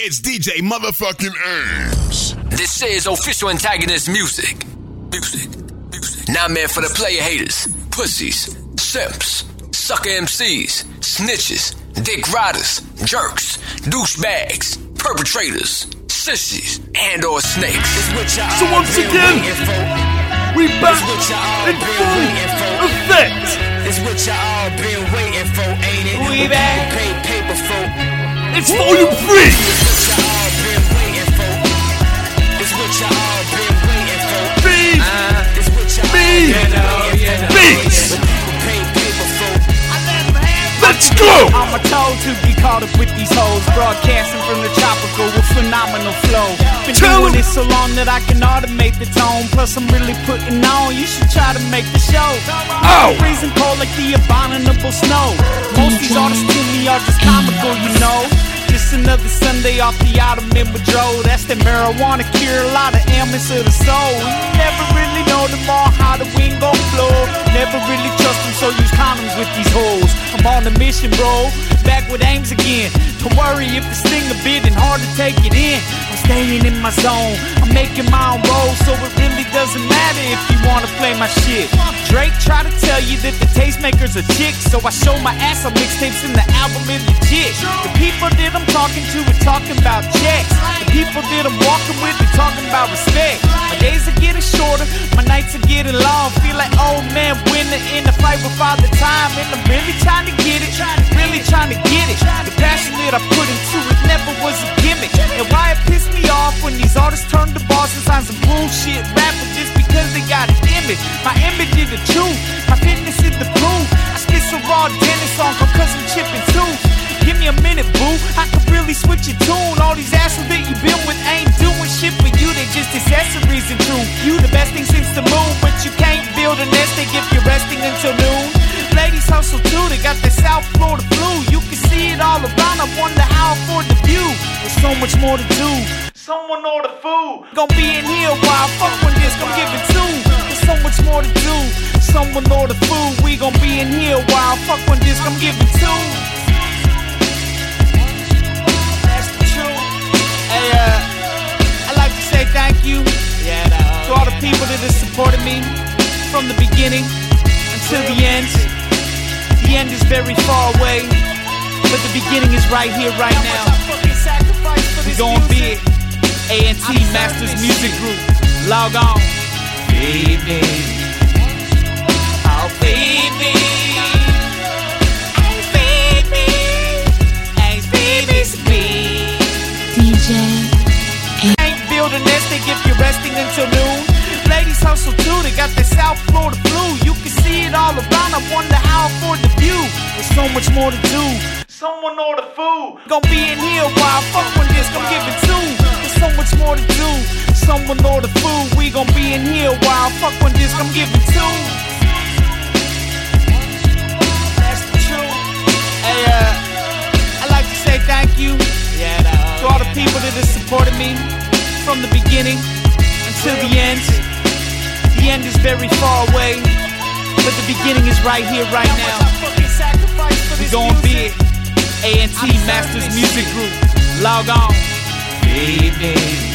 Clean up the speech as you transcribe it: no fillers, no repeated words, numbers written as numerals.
It's DJ motherfucking Ames. This is official antagonist music. Not meant for the player haters, pussies, simps, sucker MCs, snitches, dick riders, jerks, douchebags, perpetrators, sissies, and or snakes. So once again, we back in full effect. It's what y'all been waiting for, ain't it? We back. Paper for. It's volume 3. It's what y'all been waiting for. It's what y'all been waiting for. Beat. It's what y'all been waiting for. Beats. Paper for. Let's go. I'm a toad to be caught up with these hoes, broadcasting from the tropical with phenomenal flow. Been doing this so long that I can automate the tone. Plus I'm really putting on. You should try to make the show. Ow. Freezing cold like the abominable snow. Most these artists to me are just comical, you know. Just another Sunday off the Ottoman withdrawal. That's that marijuana cure a lot of ailments of the soul. You never really know tomorrow how the wind gon' blow. Never really trust them, so use condoms with these hoes. I'm on a mission, bro. Back with Ames again. Don't worry if the sting a bit and hard to take it in. I'm staying in my zone. I'm making my own roll, so it really doesn't matter if you wanna play my shit. Drake try to tell you that the tastemakers are chicks, so I show my ass on mixtapes and the album is legit. The people that I'm talking to are talking about checks. The people that I'm walking with are talking about respect. My days are getting shorter, my nights are getting long. Feel like old man winner in a fight with Father Time, and I'm really trying to get it, really trying to get it. The passion that I put into it never was a gimmick. And why it pissed me off when these artists turn to boss and sign some bullshit rapper just because they got an image. My image is the truth, my fitness is the proof. I spit some raw Dennis song cause I'm chipping too. Give me a minute, boo, I could really switch your tune. All these assholes that you been with ain't doing shit for you, they just accessories and truth. You the best thing since the moon, but you can't build a nest egg if you're resting until noon. Ladies hustle too, they got that South Florida flu. You can see it all around, I wonder how I afford the view. There's so much more to do. Someone order food. Gonna be in here while I fuck when this, gon' give it two. There's so much more to do. Someone order food. We gon' be in here while I fuck when this, gon' give it two. That's the truth. Hey, I'd like to say thank you to all the people that have supported me from the beginning until the end. The end is very far away, but the beginning is right here, right now. We gon' be it. A&T Masters Music Group. Log on. Baby. Oh, baby. Ace baby. Ace baby's me. DJ. Ain't building nest egg if you're resting until noon. Ladies hustle too, they got that South Florida flu. You can see it all around, I wonder how I afford the view. There's so much more to do. Someone order food. Gonna be in here while I fuck when this, gon' give it two. There's so much more to do. Someone order food. We gon' be in here while I fuck when this, gon' give it two. That's the truth. Hey, I'd like to say thank you to all the people that have supported me from the beginning until the end. The end is very far away, but the beginning is right here, right now. We gon' be it. A&T Masters Music Group. Log on. Baby.